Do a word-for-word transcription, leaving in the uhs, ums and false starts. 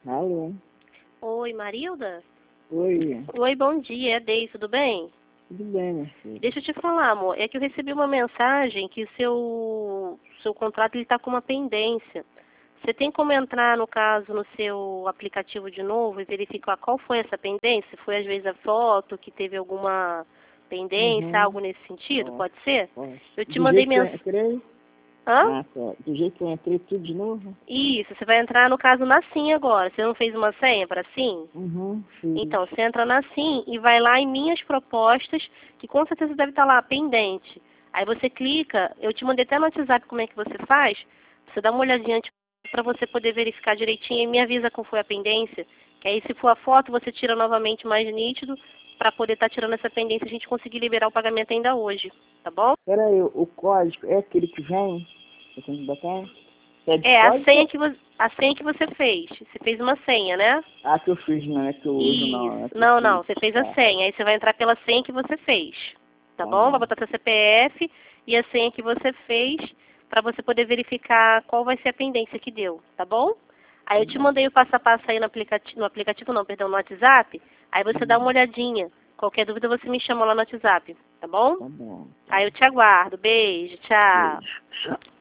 Alô? Oi, Marilda? Oi, Oi, bom dia, é Deise, tudo bem? tudo bem, minha filha? Deixa eu te falar, amor, é que eu recebi uma mensagem que seu, seu contrato está com uma pendência. Você tem como entrar, no caso, no seu aplicativo de novo e verificar qual foi essa pendência? Foi, às vezes, a foto que teve alguma pendência, Uhum. algo nesse sentido? Ó, Pode ser? ó. Eu te Do mandei jeito que eu mensagem... entrei? Hã? Ah, tá. Do jeito que eu entrei tudo de novo? Isso, você vai entrar, no caso, na SIM agora. Você não fez uma senha para SIM? Uhum, fiz. Então, você entra na SIM e vai lá em Minhas Propostas, que com certeza deve estar lá, pendente. Aí você clica, eu te mandei até no WhatsApp como é que você faz, você dá uma olhadinha para você poder verificar direitinho e me avisa qual foi a pendência, que aí se for a foto você tira novamente mais nítido, para poder estar tirando essa pendência e a gente conseguir liberar o pagamento ainda hoje, tá bom? Pera aí, o código é aquele que vem? Eu tenho que botar? É de É, a código? senha que, vo a senha que você fez. Você fez uma senha, né? Ah, que eu fiz, não é que eu uso, não. É Isso. que eu Não, fiz. não. Você fez a Tá, senha. Aí você vai entrar pela senha que você fez. Tá tá bom? Vai bom. botar seu C P F e a senha que você fez para você poder verificar qual vai ser a pendência que deu. Tá bom? Aí Tá eu te bom. mandei o passo a passo aí no aplicativo, no aplicativo não, perdão, no WhatsApp. Aí você dá uma Uhum. olhadinha. Qualquer dúvida você me chama lá no WhatsApp. Tá bom? Tá bom. Tá. Aí eu te aguardo. Beijo. Tchau. Beijo. Tchau.